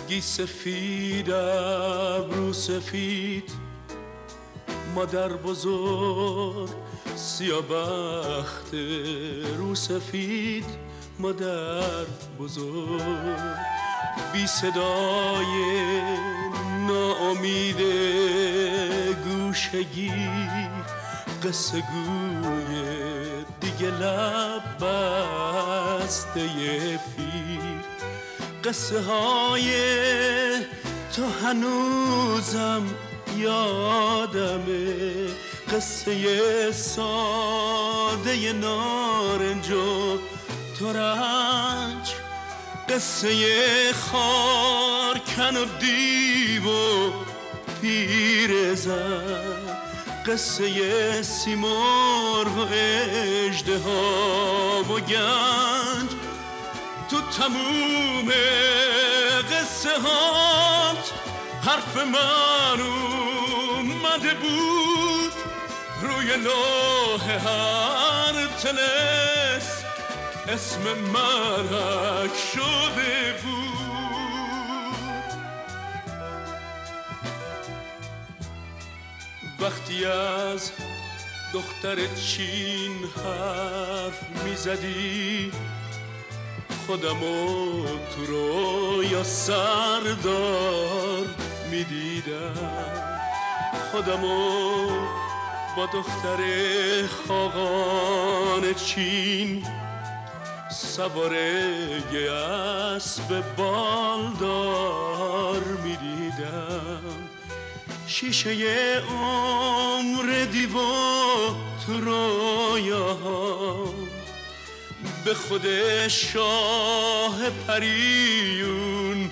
سگی سفید ابرو سفید، مادر بزرگ سیابخت رو سفید، مادر بزرگ بی صدای ناامید گوشگیر، قصه گوی دیگه لب بسته پیر، قصه های تو هنوزم یادمه، قصه ساده نارنج و ترنج، قصه خارکن و دیو و پیرزن، قصه سیمرغ و اژدها و گنج. تو تموم قصه هات حرف من اومده بود، روی لوح هر طلسم اسم مرگ شده بود. وقتی از دختر چین حرف میزدی، خودمو تو رویا سردار میدیدم، خودمو با دختر خاقان چین سوار یه اسب بالدار میدیدم، شیشه عمر دیو تو رویاها به خود شاه پریون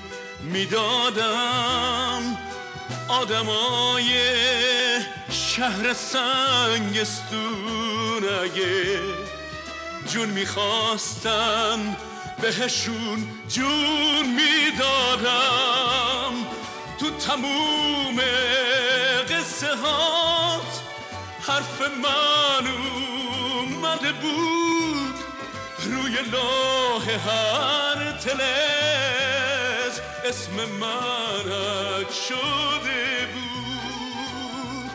میدادم. آدمای شهر سنگستون اگه جون میخواستن بهشون جون میدادم. تو تموم قصه هات حرف من اومده بود، روی لوح هر طلسم اسم مرگ شده بود.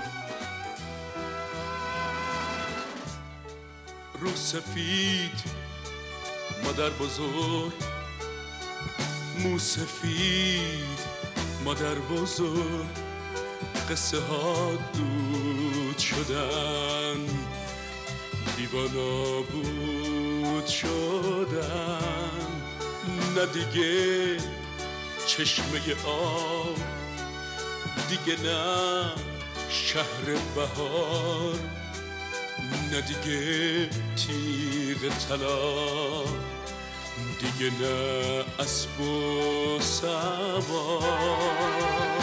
رو سفید مادر بزرگ، مو سفید مادر بزرگ، قصه ها دود شدن، دیوانا بود شدن. نه دیگه چشمه آب، دیگه نه شهر بهار، نه دیگه تیغ طلا، دیگه نه اسب و سوار.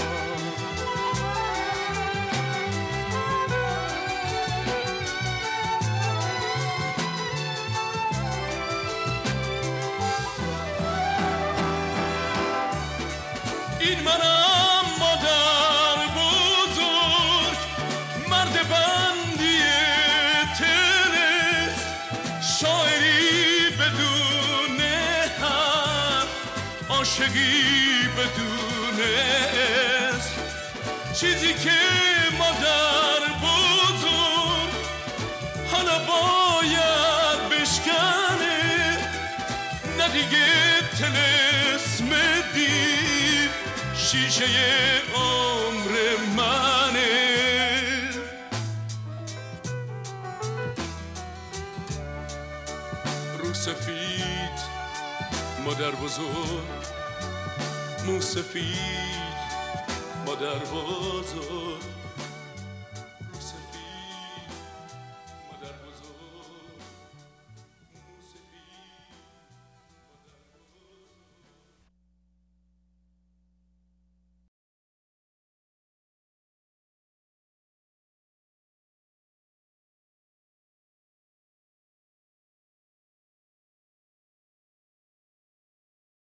این منم مادر بزرگ، مرد بندی تنس، شاعری بدون حرف، عاشقی بدون اسم. چیزی که مادر بزرگ حالا باید بشکنه، نه دیگه طلسم دیو شیشه عمر منه. رو سفید مادر بزرگ، مو سفید مادر بزرگ،